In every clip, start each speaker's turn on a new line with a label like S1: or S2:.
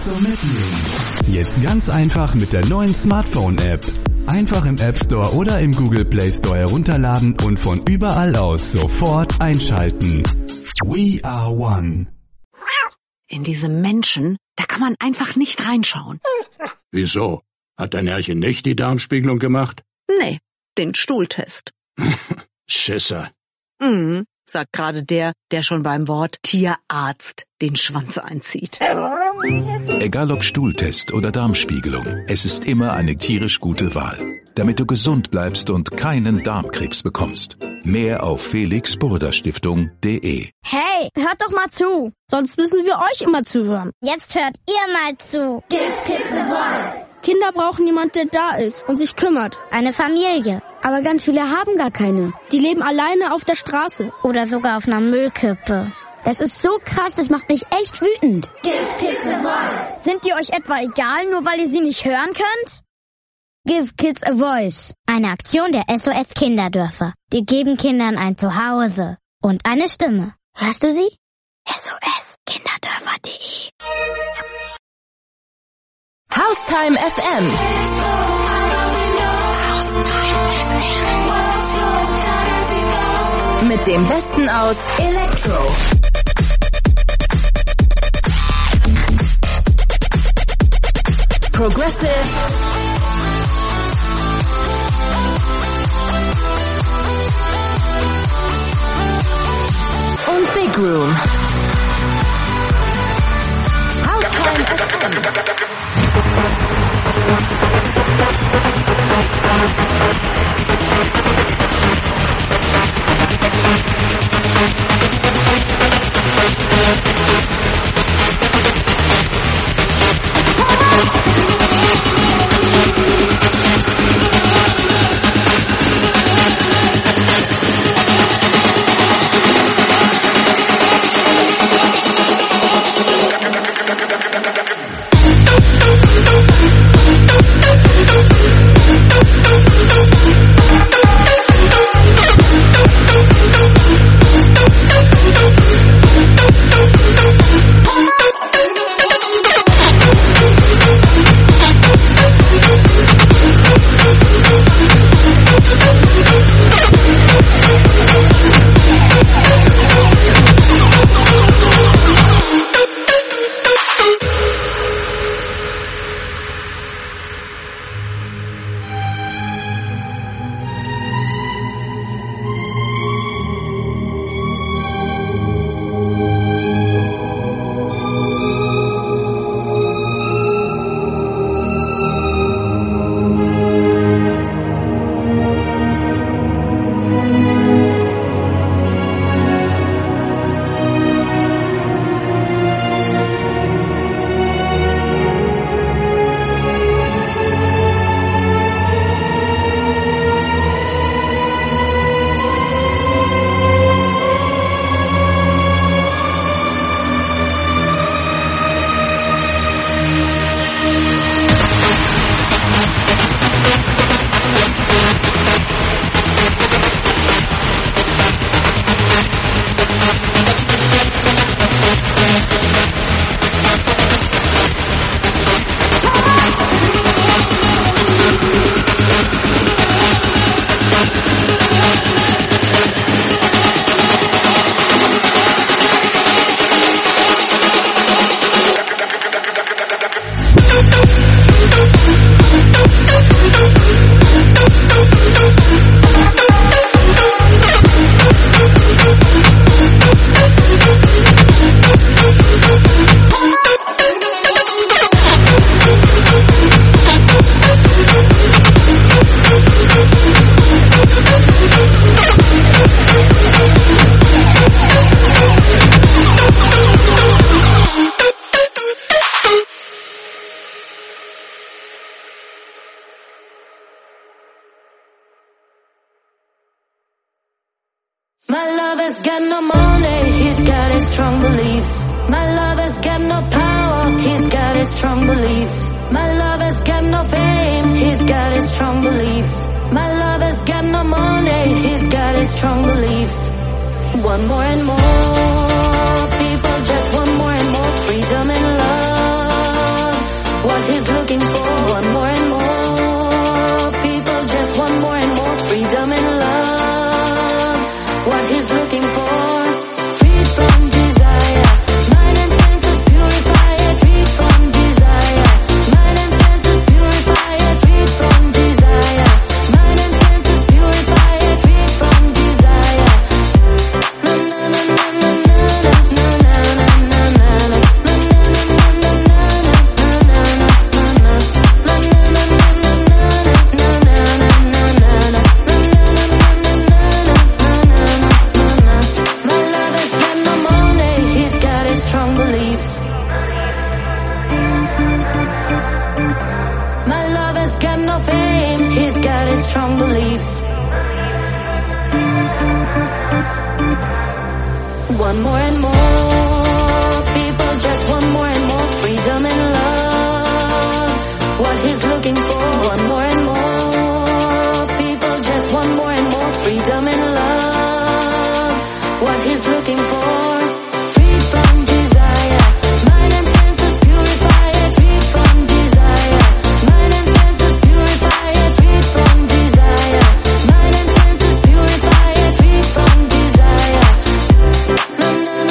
S1: zum Mitnehmen. Jetzt ganz einfach mit der neuen Smartphone-App. Einfach im App Store oder im Google Play Store herunterladen und von überall aus sofort einschalten. We are one.
S2: In diese Menschen, da kann man einfach nicht reinschauen.
S3: Wieso? Hat dein Herrchen nicht die Darmspiegelung gemacht?
S2: Nee, den Stuhltest.
S3: Schisser.
S2: Sagt gerade der schon beim Wort Tierarzt den Schwanz einzieht.
S4: Egal ob Stuhltest oder Darmspiegelung, es ist immer eine tierisch gute Wahl, damit du gesund bleibst und keinen Darmkrebs bekommst. Mehr auf felixburda-stiftung.de.
S5: Hey, hört doch mal zu, sonst müssen wir euch immer zuhören.
S6: Jetzt hört ihr mal zu. Give Kids a Voice.
S5: Kinder brauchen jemand, der da ist und sich kümmert.
S6: Eine Familie.
S5: Aber ganz viele haben gar keine. Die leben alleine auf der Straße.
S6: Oder sogar auf einer Müllkippe.
S5: Das ist so krass, das macht mich echt wütend.
S6: Give Kids a Voice.
S5: Sind die euch etwa egal, nur weil ihr sie nicht hören könnt? Give Kids a Voice.
S6: Eine Aktion der SOS Kinderdörfer. Die geben Kindern ein Zuhause und eine Stimme.
S5: Hörst du sie?
S6: SOS-Kinderdörfer.de.
S7: Haustime FM. Mit dem Besten aus Electro, Progressive und Big Room. Haustime FM.
S8: My lover's got no money, he's got his strong beliefs. My lover's got no power, he's got his strong beliefs. My lover's got no fame, he's got his strong beliefs. My lover's got no money, he's got his strong beliefs. Want more and more, people just want more and more freedom and love. looking for. Want more and more. People just want more and more freedom and love. What he's looking for. Freed from desire. Mind and senses purify it. Freed from desire. Mind and senses purify it. Freed from desire. Mind and senses purify it. Freed from desire. Na na na na na na na na na na. Strong beliefs. Want more and more. People just want more and more freedom and love. What he's looking for. Want more and more. People just want more and more freedom and love. What he's looking for. Freed from desire. Mind and senses purify it. Freed from desire. Mind and senses purify it. Freed from desire. Mind and senses purify it. Freed from desire. Na na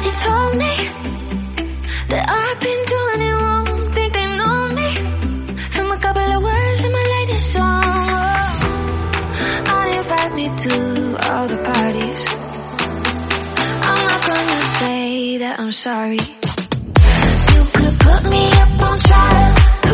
S8: They told me that I've been doing it wrong. Think they know me from a couple of words in my latest song. Oh, I'd invite me to all the parties. I'm not gonna say that I'm sorry. You could put me up on trial.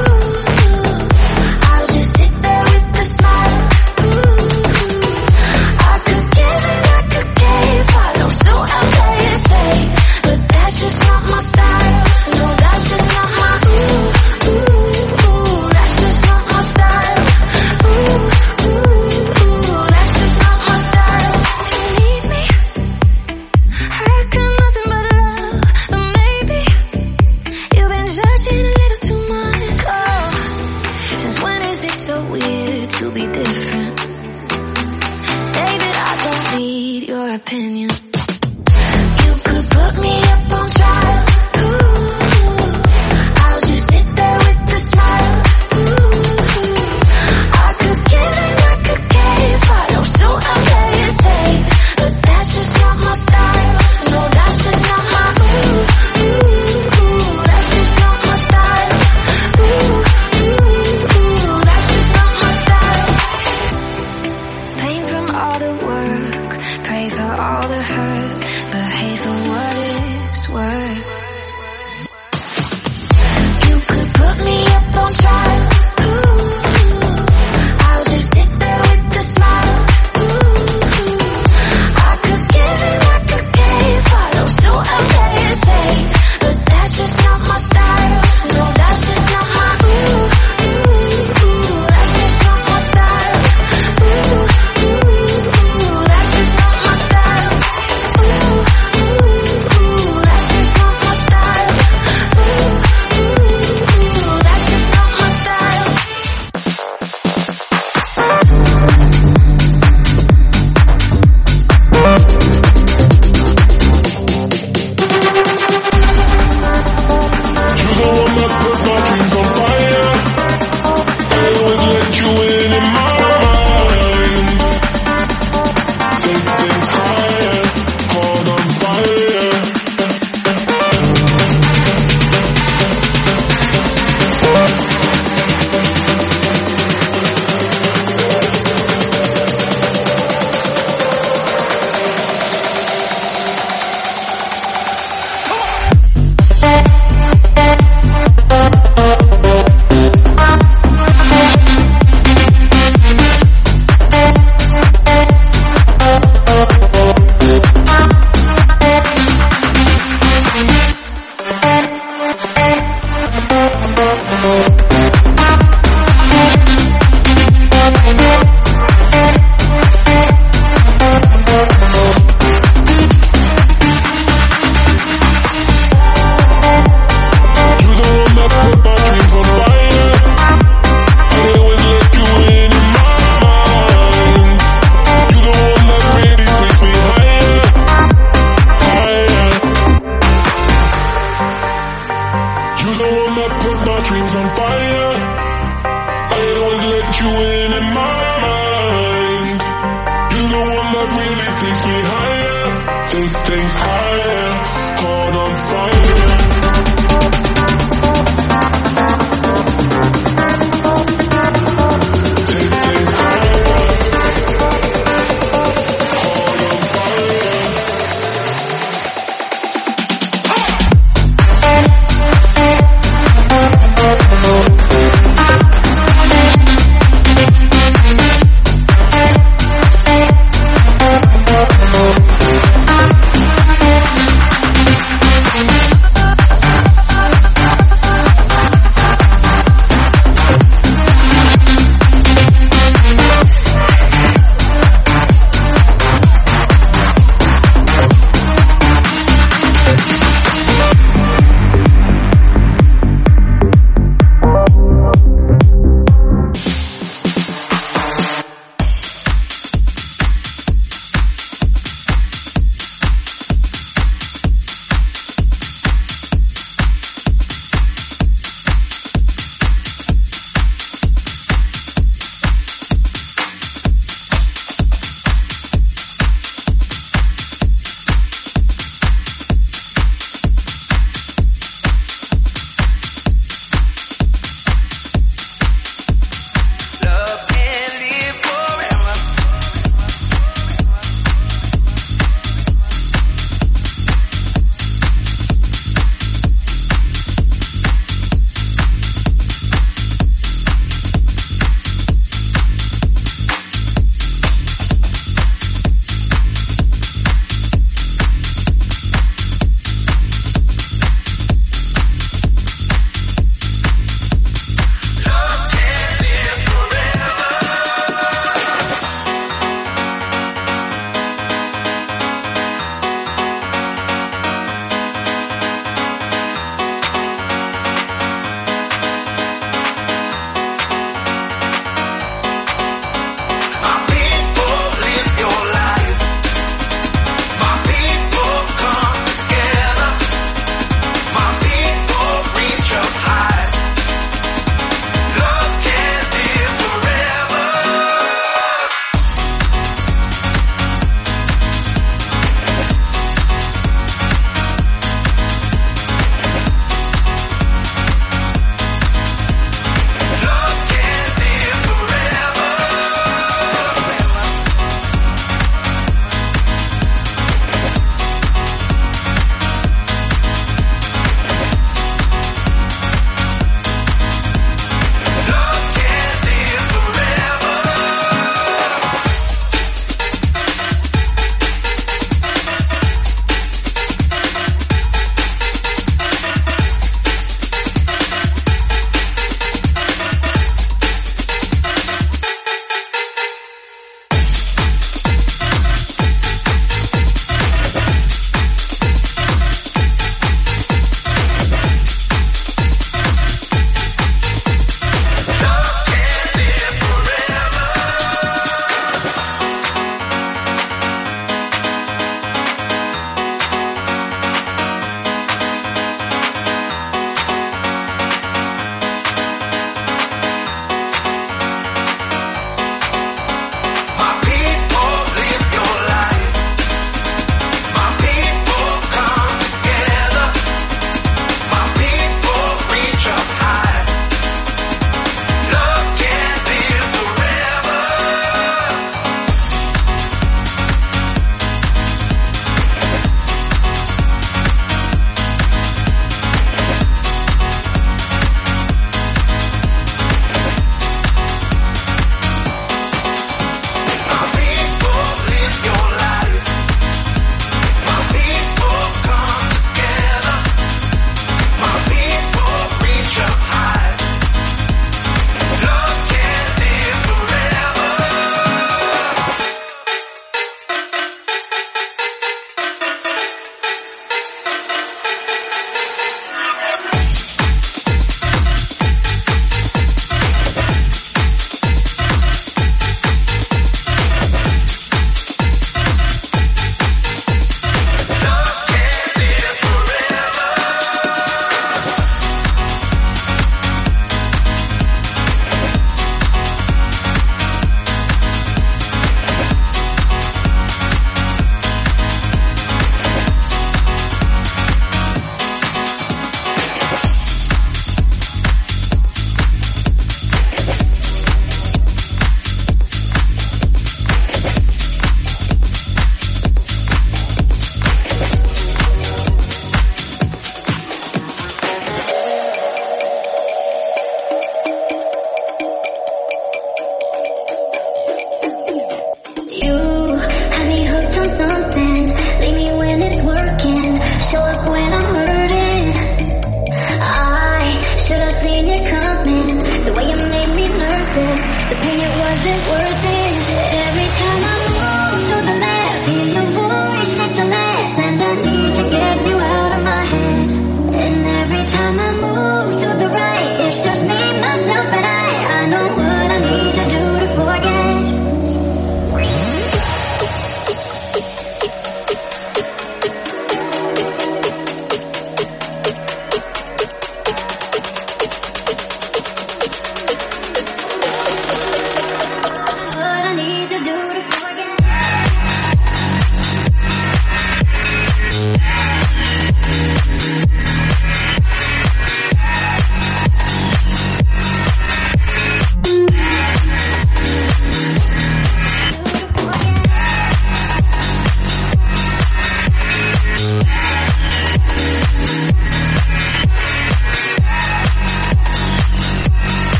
S8: Ooh, I'll just sit there with a smile. Ooh, I could give and I could give, follow suit and play it safe, but that's just not my style. No, that's just not my ooh, ooh, ooh, that's just not my style. Ooh, ooh, ooh, that's just not my style. You need me, I got nothing but love, but maybe you've been judging a little too much. Oh, since when is it so weird to be different? Say that I don't need your opinion. You could put me up on trial. Ooh, I'll just sit there with a smile. Ooh, I could give and I could give, follow suit and play it safe, but that's just not my style. No, that's just not my ooh, ooh, ooh, that's just not my style. Ooh, ooh, ooh, that's just not my style. Pain from all the work, pray for all the hurt, but hate for what it's worth. You could put me up on trial. Ooh, I'll just sit there with a smile. Ooh, I could give and I could give, follow suit and play it safe, but that's just not my style. No, that's just not my ooh, ooh, ooh, that's just not my style. Ooh, ooh, ooh, that's just not my style. Ooh, ooh, ooh, that's just not my style. Ooh, ooh, ooh, that's just not my style.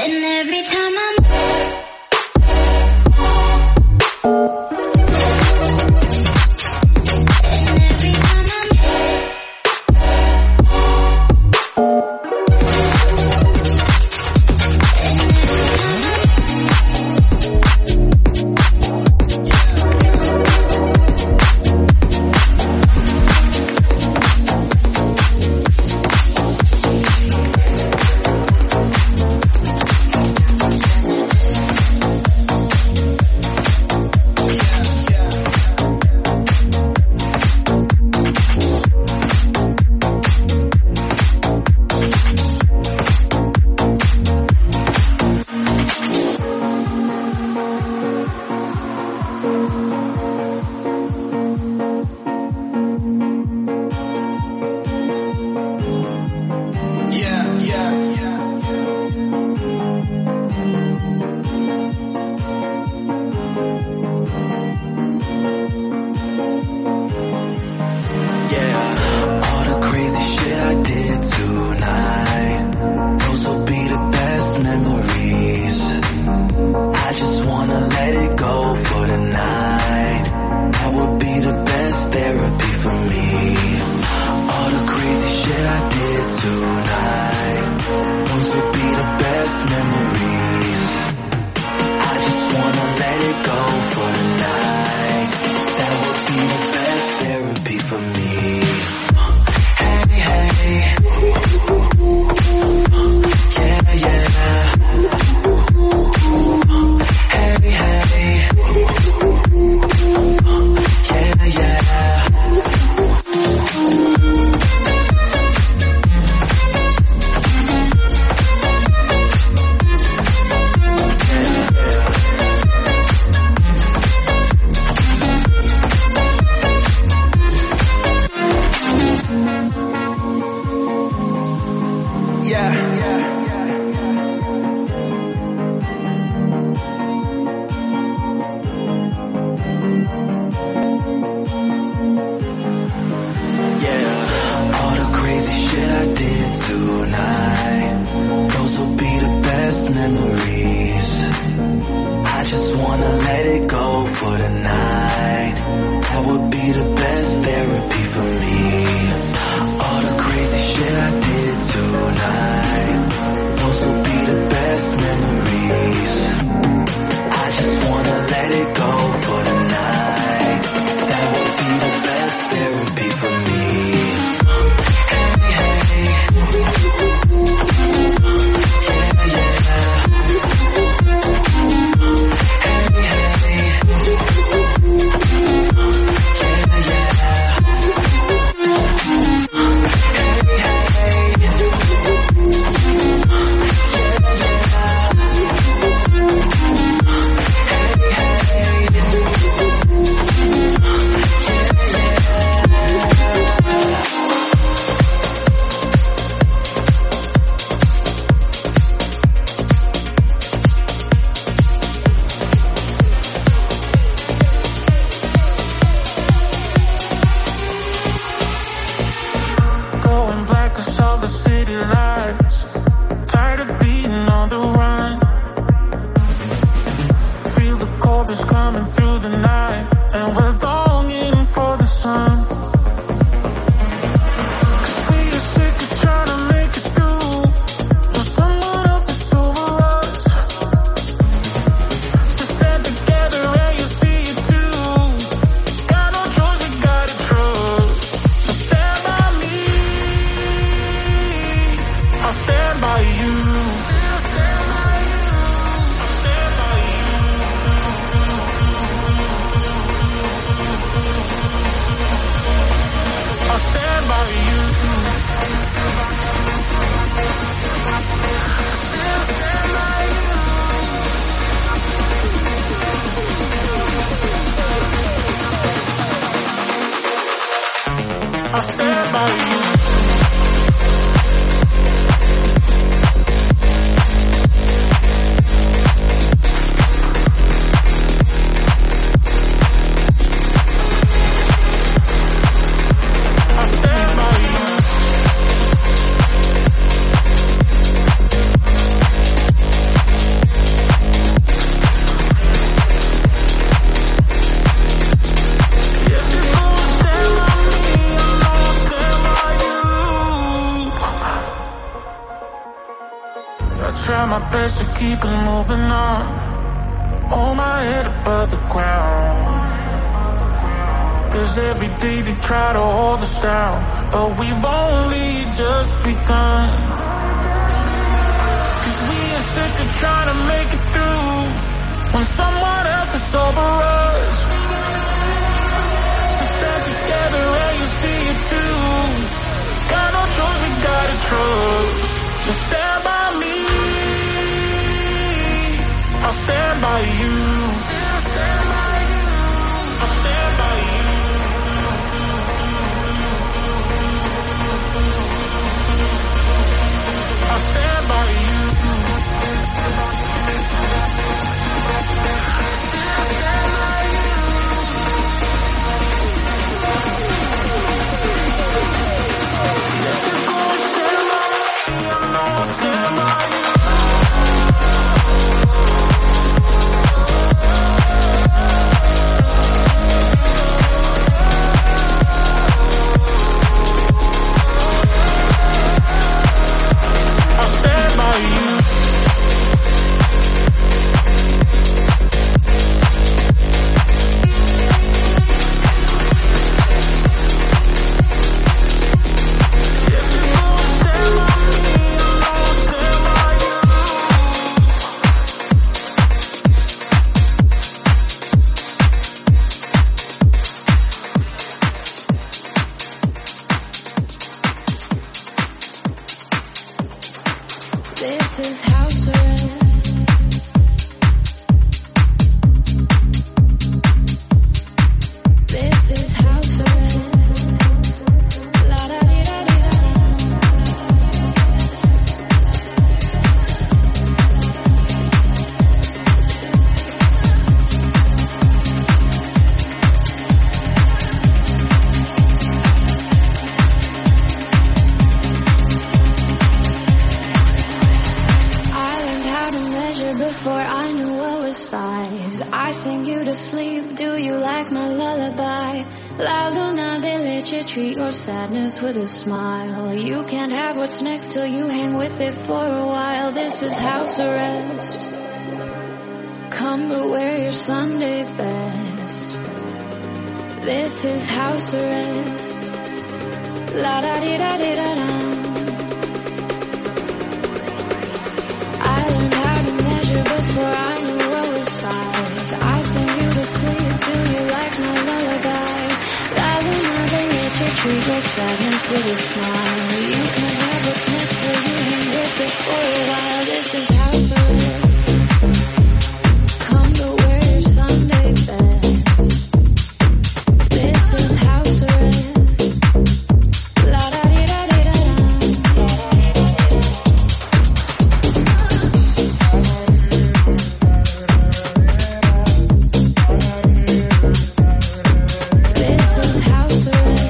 S5: And every time I'm
S9: moving on. Hold my head above the ground. 'Cause every day they try to hold us down, but we've only just begun. 'Cause we are sick of trying to make it through when someone else is over us. So stand together and you see it too. Got no choice, we gotta trust. So stand by me, I'll stand by you. I'll stand by you. I'll stand by you. I'll stand by you.
S8: Sadness with a smile. You can't have what's next till you hang with it for a while. This is house arrest. Come but wear your Sunday best. This is house arrest. La da di da di da da. I learned how to measure before I knew what was size. I sing you to sleep. Do you like my lullaby? Treat your sadness with a smile. You can have what's next till you hang with it for a while. This is house arrest. Come to wear your Sunday best. This is house arrest. La da di da di da da. This is house arrest.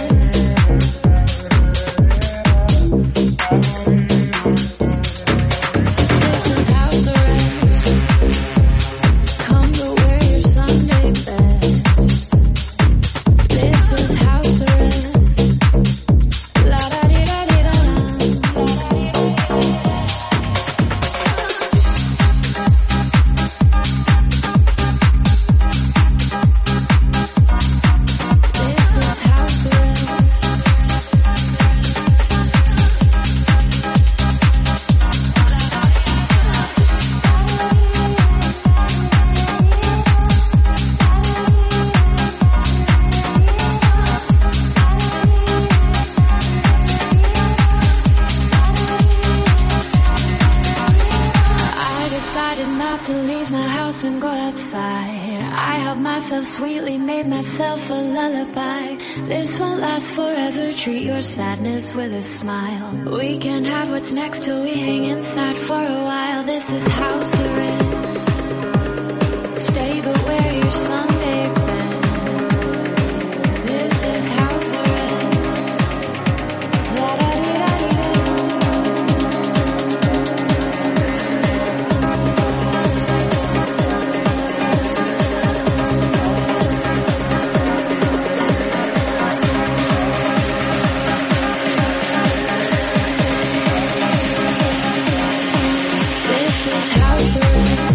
S8: Treat your sadness with a smile. We can have what's next till we hang inside for a while. This is house arrest. Stay but wear your Sunday best. This is house arrest. La da di da di da. This is house arrest.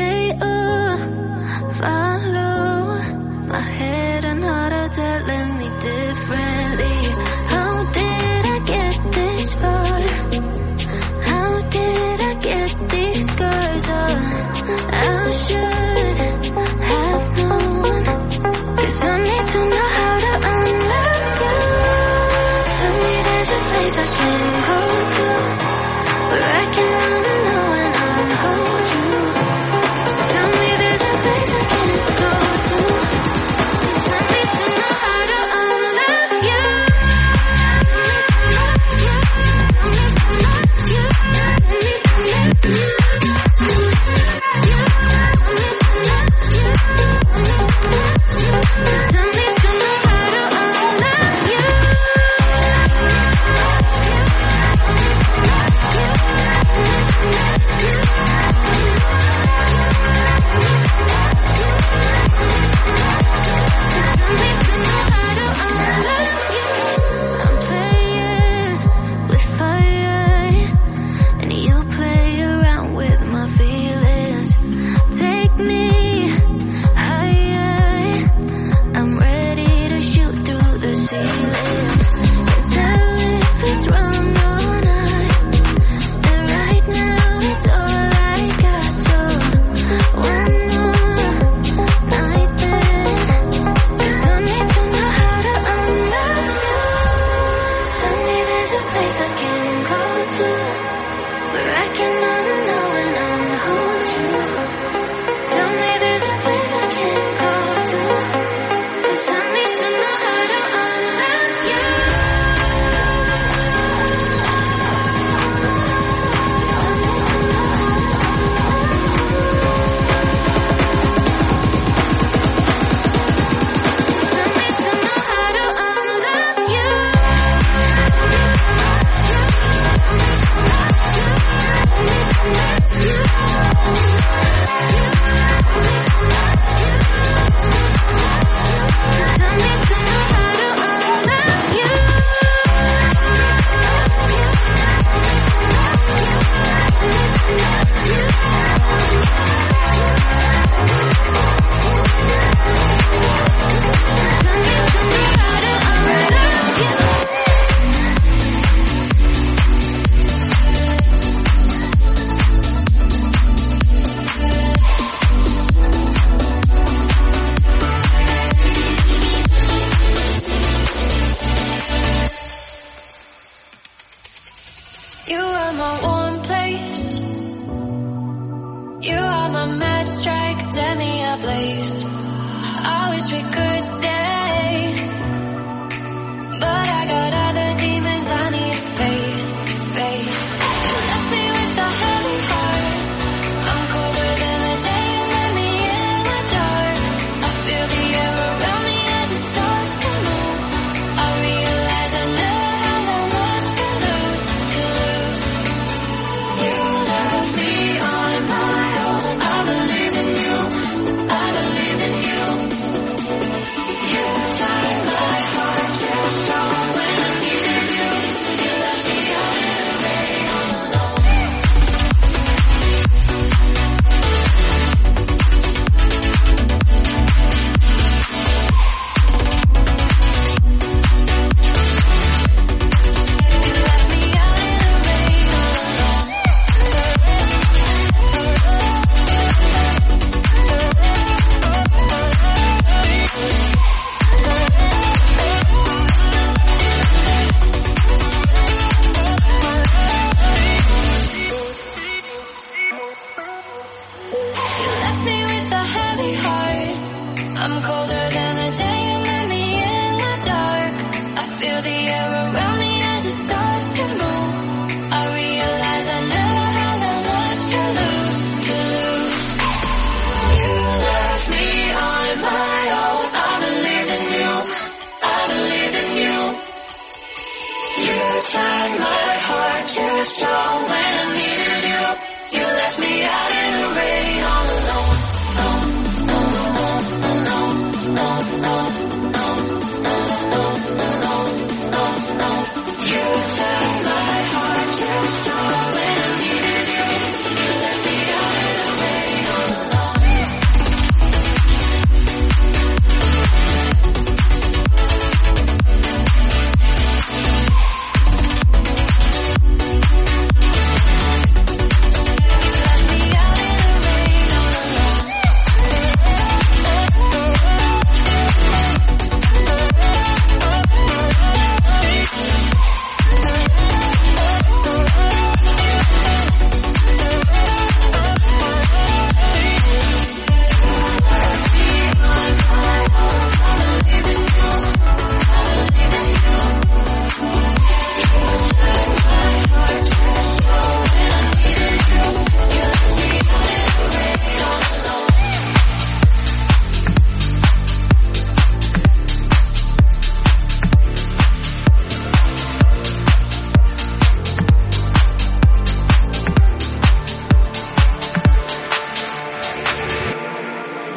S8: say, follow my head and heart are telling me differently. How did I get this far? How did I get these scars? I should have known, 'cause I need to know how to unlove you. Tell me there's a place I can go to where I can know and unhold you. Tell me there's a place I can go to, 'cause I need to know how to unlove you. I'm playing with fire, and you play around with my feelings. Take me higher, I'm ready to shoot through the ceiling. Tell if it's wrong or not, and right now it's all I got. So one more night then, 'cause I need to know how to unlove you. Tell me there's a place I can go to where I can know and unhold you. Tell me there's a place I can go to, 'cause I need to know how to unlove you. You are my warm place. You are my mad strike, set me ablaze. I wish we could stay, but I got other demons I need to face. You left me with a heavy heart. I'm colder than the day you let me in the dark. I feel the air around me as it starts to move. I realize I never had that much to lose. You left me on my own. I believe in you. I believe in you. You tied my heart too strong when I needed you. You left me out in the rain all alone. You left me out in the rain all alone. You left me with a heavy heart. I'm colder than the day you met me in the dark. I feel the air around me as it starts to move. I realize I never had that much to lose. You left me on my own. I believed in you. I believed in you. You tied my heart too strong when I needed you. You left me out in the rain all alone.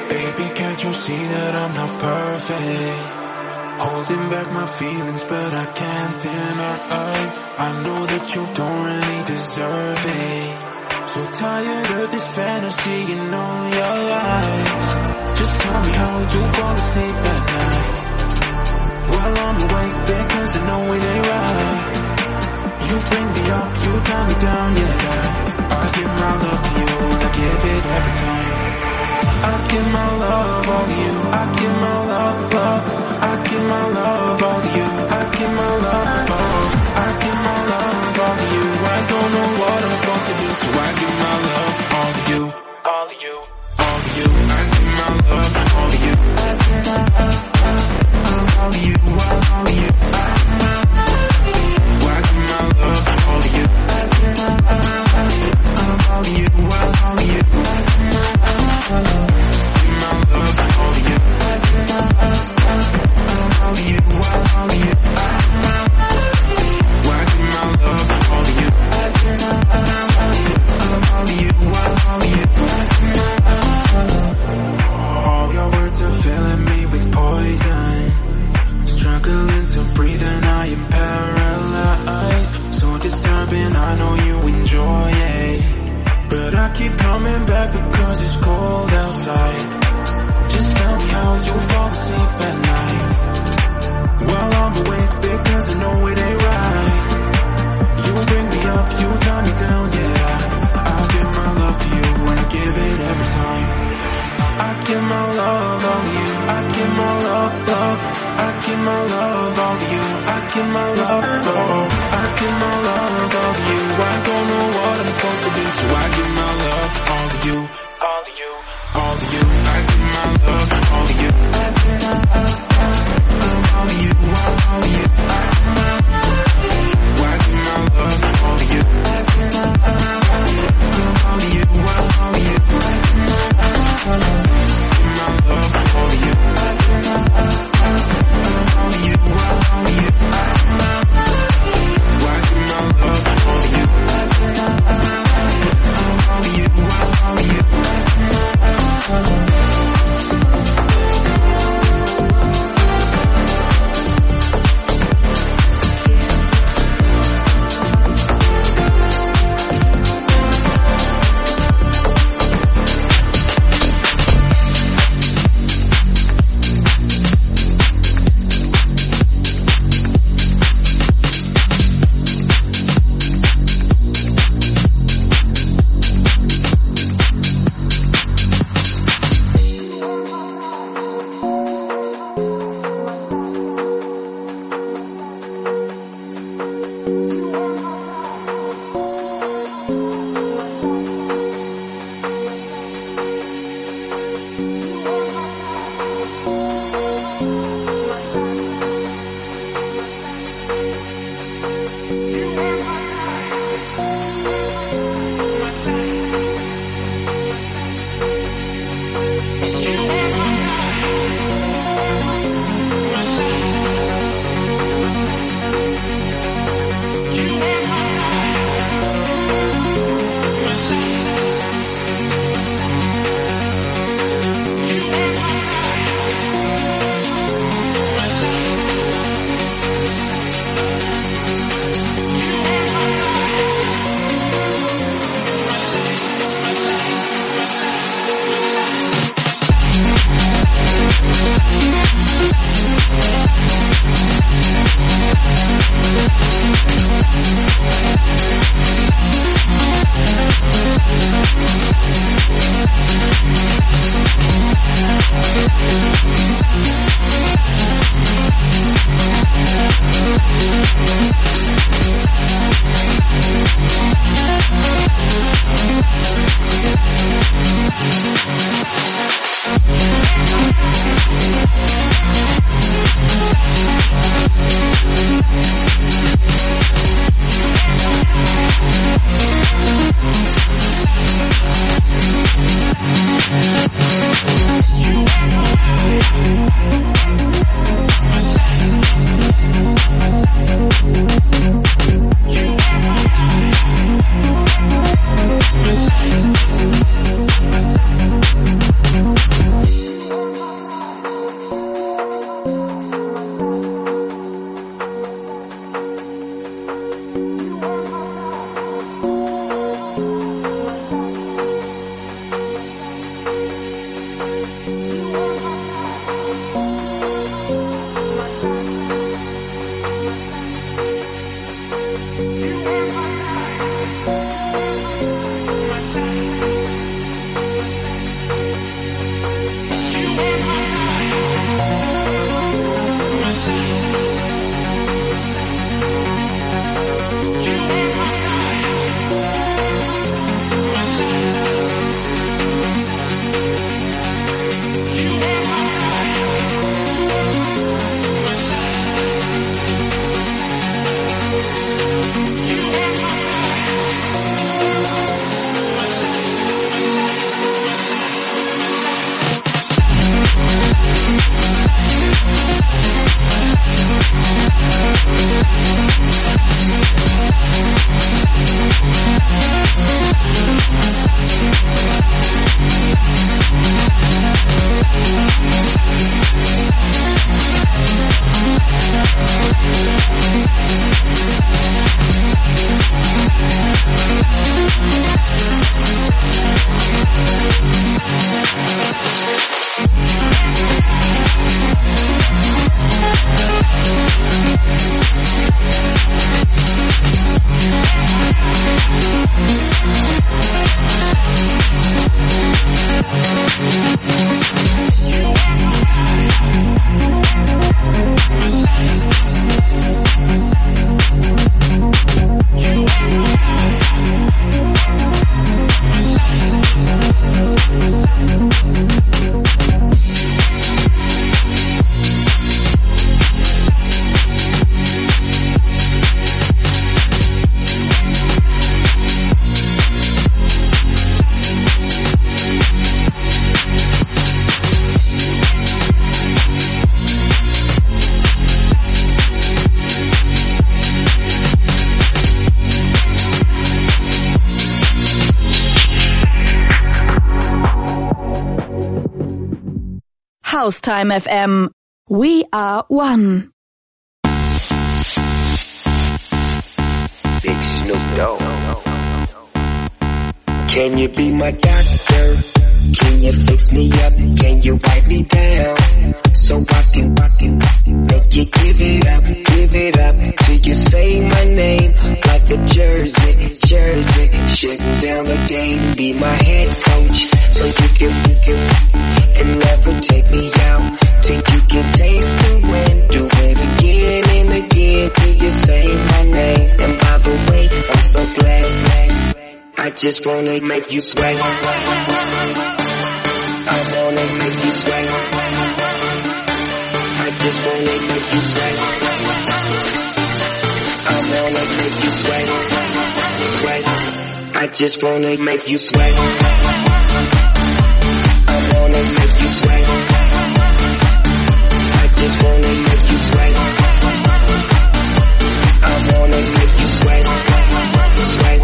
S9: Baby, can't you see that I'm not perfect? Holding back my feelings, but I can't deny. I know that you don't really deserve it. So tired of this fantasy and all your lies. Just tell me how you fall asleep at night. While I'm awake because I know it ain't right. You bring me up, you tie me down, yeah. I give my love to you, I give it every time. I give my love all to you, I give my love, love. I give my love all to you, I give my love, love. I give my love all to you, I don't know what I'm supposed to do, so I give my love all to you, all to you, all to you. I give my love all to you, I give my love all to you, all to you. I give my love all to you, I give my love all to you, all to you. All your words are filling me with poison. Struggling to breathe and I am paralyzed. So disturbing, I know you enjoy it. But I keep coming back because it's cold outside. Just tell me how you fall asleep at night. While I'm awake because I know it ain't right. You bring me up, you tie me down, yeah. I give my love to you and I give it every time. I give my love all to you, I give my love, love. I give my love all to you, I give my love, love. I give my love all to you, I don't know what I'm supposed to do, so I give my love all to you, all to you, all to you. I give my love all to you, I give my love all to you, all to you. I give my love all to you, I give my love all to you, all to you. I give my love all to you, I give my love all to you, all to you. I give my love all to you, I give my love all to you, all to you.
S7: Haustime FM. We are one.
S10: Big Snoop Dogg. Can you be my doctor? Can you fix me up? Can you wipe me down? So I can make you give it up till you say my name like a jersey. Shutting down the game, be my head coach, so you can and never take me out till you can taste the wind. Do it again and again till you say my name. And by the way, I'm so glad. I just wanna make you sweat. I wanna make you sweat. I just wanna make you sweat. I wanna make you sweat. I just wanna make you sweat. I wanna make you sweat. I just wanna make you sweat. I wanna make you sweat. Sweat.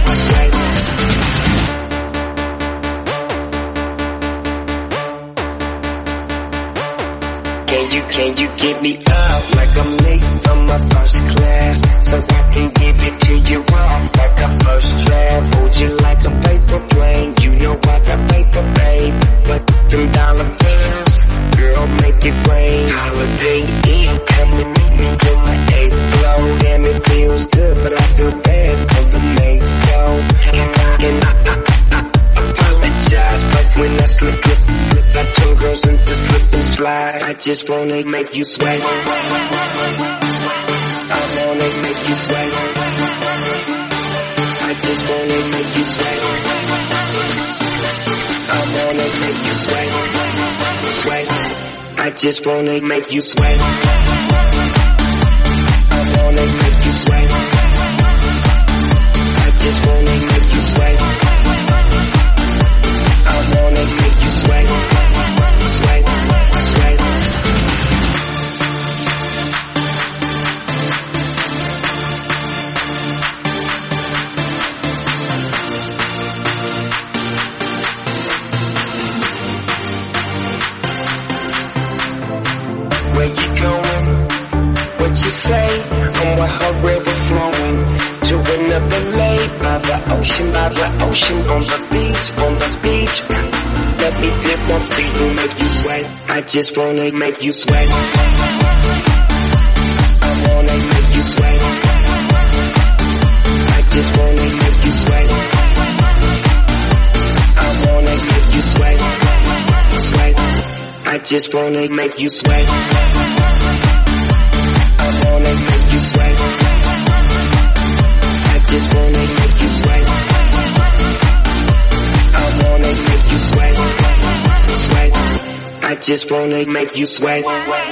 S10: Can you give me up like I'm late from my first class, so I can give it to you off like a first draft. Hold you like a paper plane, you know I got paper, babe. But them dollar bills, girl, make it rain. Holiday Inn, come and meet me on my 8th floor. Damn, it feels good, but I feel bad for the mates, though. And I apologize, but when I slip, I turn girls into slip and slide. I just wanna make you sweat. I wanna make you sweat. I just wanna make you sweat. I wanna make you sweat. I just wanna make you sweat. I wanna make you sweat. I just wanna make you sweat. I wanna make you sweat. Where you going? What you say? I'm with her river flowing to another lake by the ocean, on the beach. let me dip my feet and make you sweat. I just wanna make you sweat. I wanna make you sweat. I just wanna make you sweat. I wanna make you sweat. Sweat. I just wanna make you sweat. I wanna make you sweat. I just wanna make you sweat. I wanna make you sweat. Sweat. I just wanna make you sweat.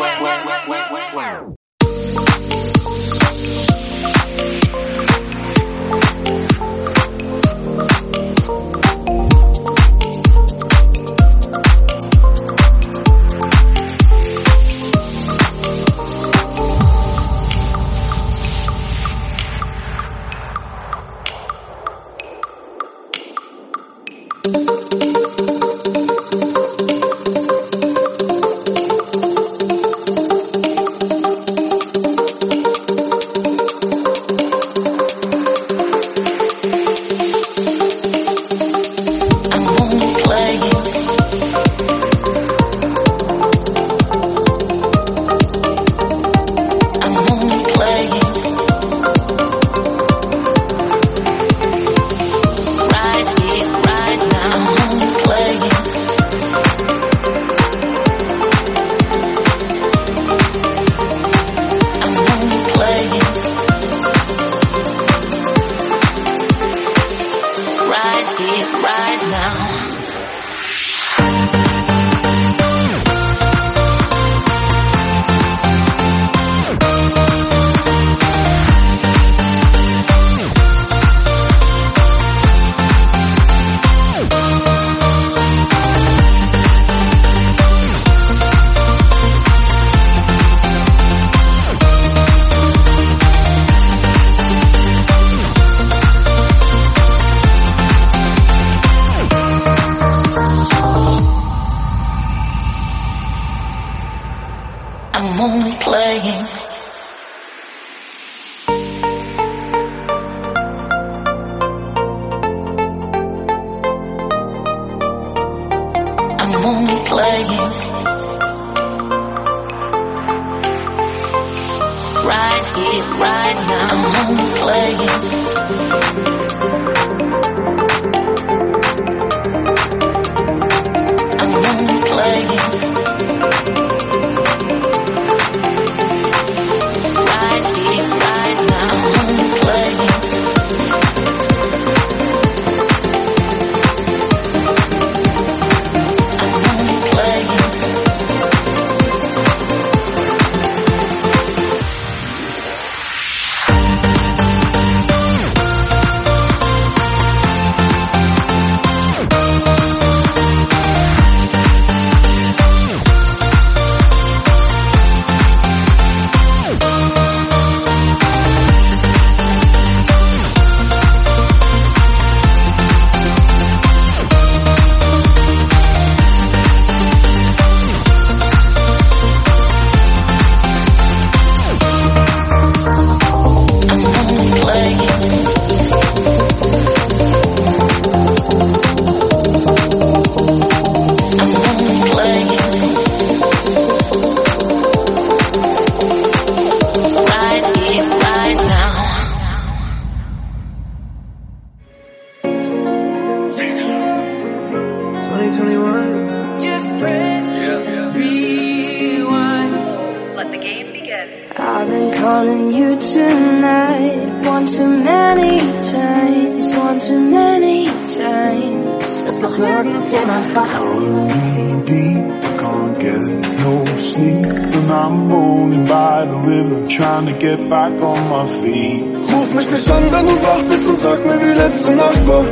S11: Get back on my feet. Ruf mich nicht an, wenn du wach bist und sag mir, wie letzte Nacht war.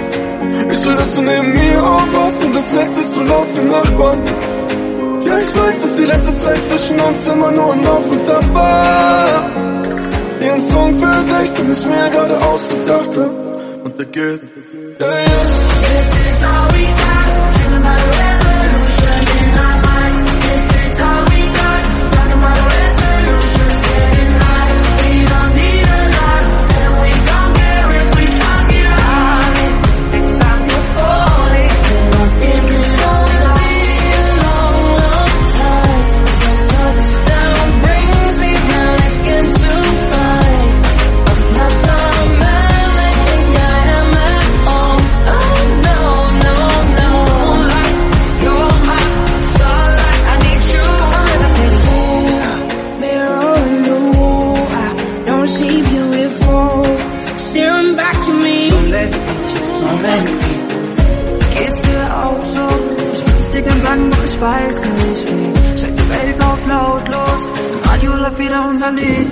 S11: Ich will, dass du neben mir aufwachst und das Sex ist so laut wie Nachbarn. Ja, ich weiß, dass die letzte Zeit zwischen uns immer nur ein Auf und Ab war. Hier ein Song für dich, den ich mir gerade ausgedacht hab. Und der geht, yeah, yeah. This is all we got, dreaming about a revolution in our minds. This is all we got, talking about a resolution. It's time to fall in.
S12: an, doch ich weiß nicht wie. Steck die Welt auf lautlos, im Radio läuft wieder unser Lied.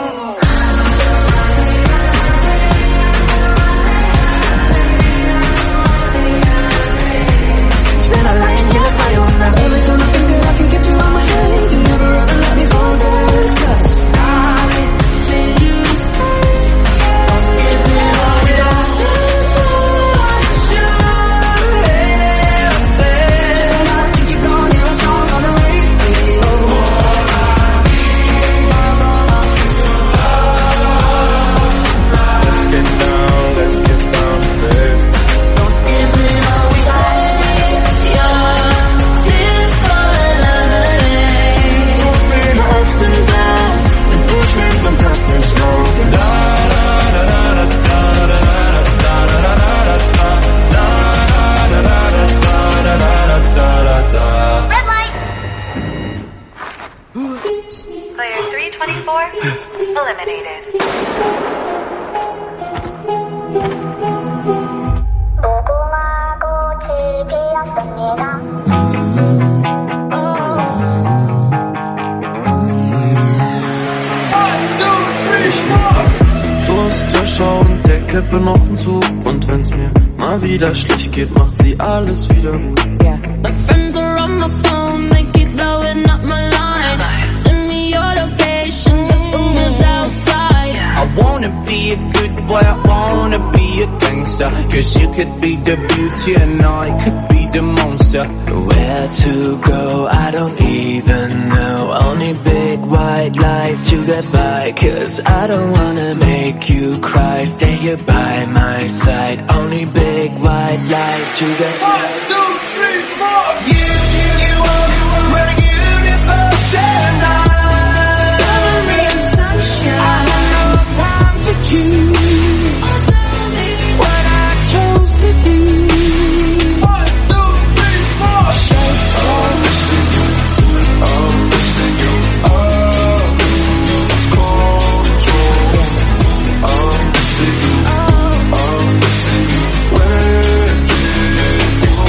S12: Ich bin allein hier mit Mario und nach every time I think that I can get you on my head, you never ever let me forget. 'Cause I need you to stay. If it all we got is what you should have said. Just when I think you're gone, hear a song on the radio.
S11: Let's get down to this.
S12: If it all we got is your tears falling on the lane. So many ups and downs, and push me sometimes slow.
S13: Red light. Player 324 eliminated.
S12: Durstlöscher und der Kippe noch ein Zug. Und wenn's mir mal wieder schlecht geht, macht sie alles wieder gut.
S8: My friends are on my phone, they keep blowing up my line. Send me your location, the Uber's outside.
S14: I wanna be a good boy, I wanna be a gangster. Cause you could be the beauty and I could be the monster.
S12: Where to go, I don't even know. Only big white lies to get by. Cause I don't wanna make you cry. Stay here by my side. Only big white lies to get by.
S11: 1, 2, 3, 4. You are where the universe and I.
S12: I had no time to choose what I chose to do.
S11: 1, 2, 3, 4.
S12: I'm missing you. It's cold control. I'm missing you. Where did you go?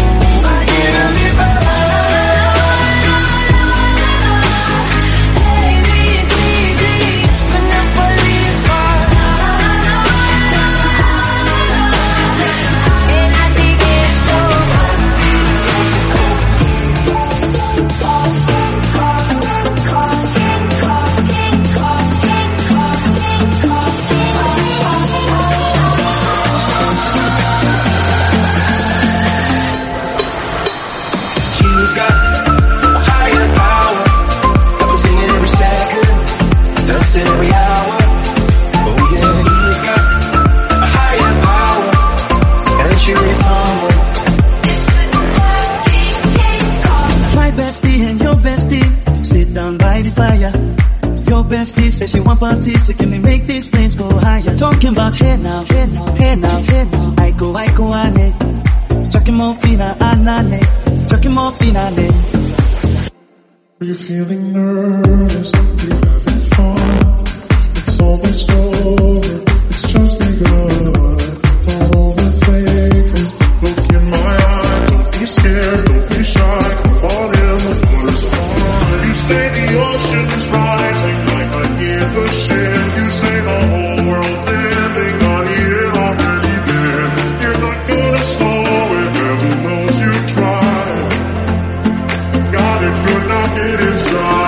S15: bestie says she want parties, so can we make these flames go higher? Talking about hey now, hey now, hey now, hey now. I go, ane. Talking more fina, anane. Talking more fina, ane.
S16: Are you feeling nervous? Are you having fun? It's almost over, it's just begun. All the fakers, look in my eye. Don't be scared, don't be shy. All in the water's fine. You say the ocean's rising like I give a shit. You say the whole world's ending, I hear it already there. You're not gonna slow it, heaven knows you tried. Got it good, now get inside.